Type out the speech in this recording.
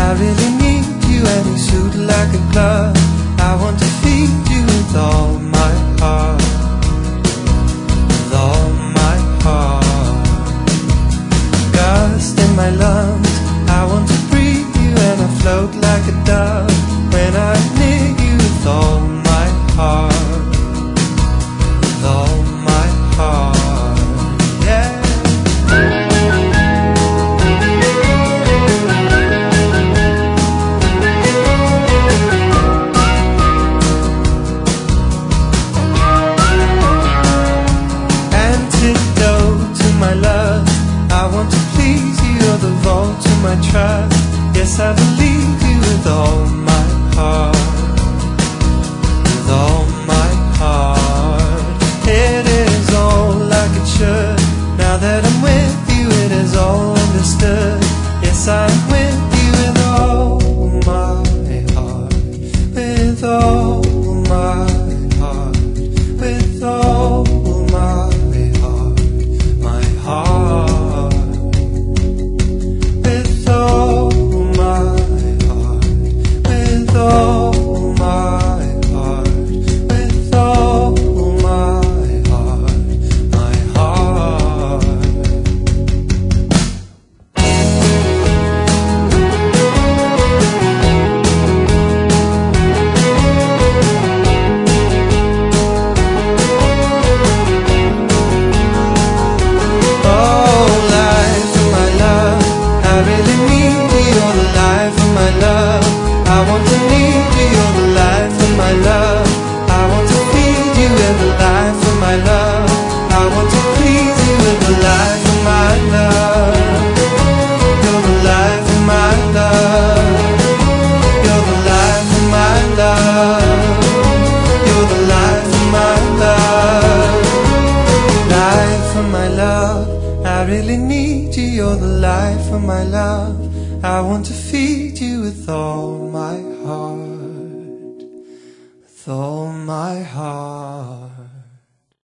I really need you and you suit like a glove. I want to feed you with all my heart, with all my heart. Gust in my lungs, I want to breathe you and I float like a dove when I'm near you with all my heart, with all my heart, yeah. Antidote to my love, I want to please you, you're the vault to my trust. Yes, I believe you with all my heart, with all my heart. It is all like it should. Now that I'm with you, it is all understood. Yes, I'm with you with all my heart, with all my heart, with all my heart, my heart, with all my heart, with all my heart, with all my heart, my heart. I want to need you, you're the life of my love. I want to feed you with the life of my love. I want to please you with the life of my love. You're the life of my love. You're the life of my love. You're the life of my love. Life of my love, I really need you, you're the life of my love. I want to feed you with all my heart, with all my heart.